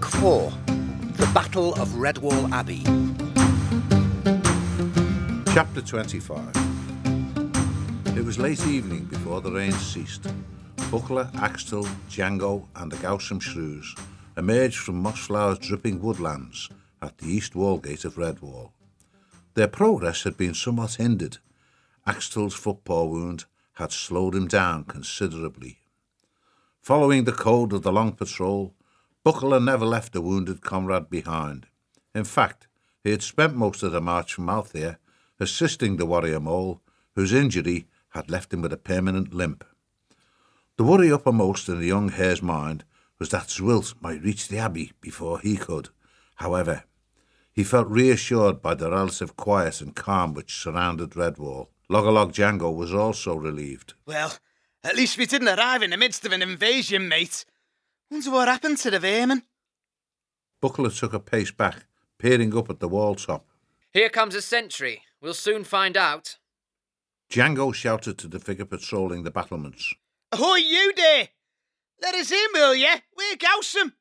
Book 4, The Battle of Redwall Abbey. Chapter 25. It was late evening before the rain ceased. Buckler, Axtell, Django and the Gowsome shrews emerged from Mossflower's dripping woodlands at the east wall gate of Redwall. Their progress had been somewhat hindered. Axtell's footpaw wound had slowed him down considerably. Following the code of the long patrol, Buckler never left a wounded comrade behind. In fact, he had spent most of the march from Althea assisting the warrior mole, whose injury had left him with a permanent limp. The worry uppermost in the young hare's mind was that Zwilt might reach the abbey before he could. However, he felt reassured by the relative quiet and calm which surrounded Redwall. Loggerlog Django was also relieved. Well, at least we didn't arrive in the midst of an invasion, mate. Wonder what happened to the vermin. Buckler took a pace back, peering up at the wall top. Here comes a sentry. We'll soon find out. Django shouted to the figure patrolling the battlements. Ahoy, you there! Let us in, will ye? We're Gowsome.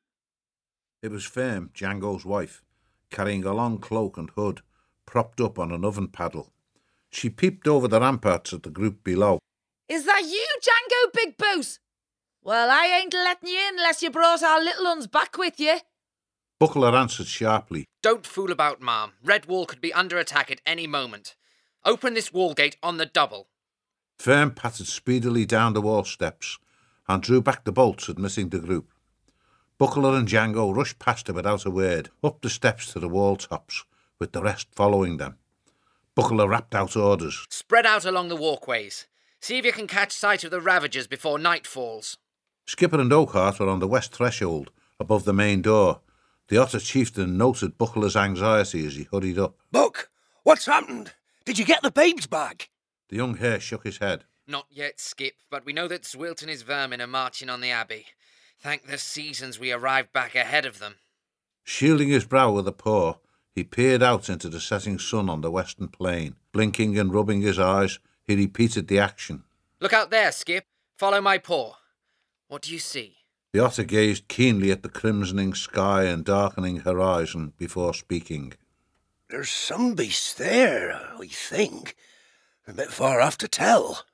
It was Firm, Django's wife, carrying a long cloak and hood, propped up on an oven paddle. She peeped over the ramparts at the group below. Is that you, Django Big Boot? Well, I ain't letting you in unless you brought our little uns back with you. Buckler answered sharply. Don't fool about, ma'am. Redwall could be under attack at any moment. Open this wall gate on the double. Firm pattered speedily down the wall steps and drew back the bolts, admitting the group. Buckler and Django rushed past him without a word, up the steps to the wall tops, with the rest following them. Buckler rapped out orders. Spread out along the walkways. See if you can catch sight of the Ravagers before night falls. Skipper and Oakhart were on the west threshold, above the main door. The Otter chieftain noted Buckler's anxiety as he hurried up. Buck, what's happened? Did you get the babes back? The young hare shook his head. Not yet, Skip, but we know that Zwilt and his vermin are marching on the abbey. Thank the seasons we arrived back ahead of them. Shielding his brow with a paw, he peered out into the setting sun on the western plain. Blinking and rubbing his eyes, he repeated the action. Look out there, Skip. Follow my paw. What do you see? The Otter gazed keenly at the crimsoning sky and darkening horizon before speaking. There's some beast there, I think. A bit far off to tell.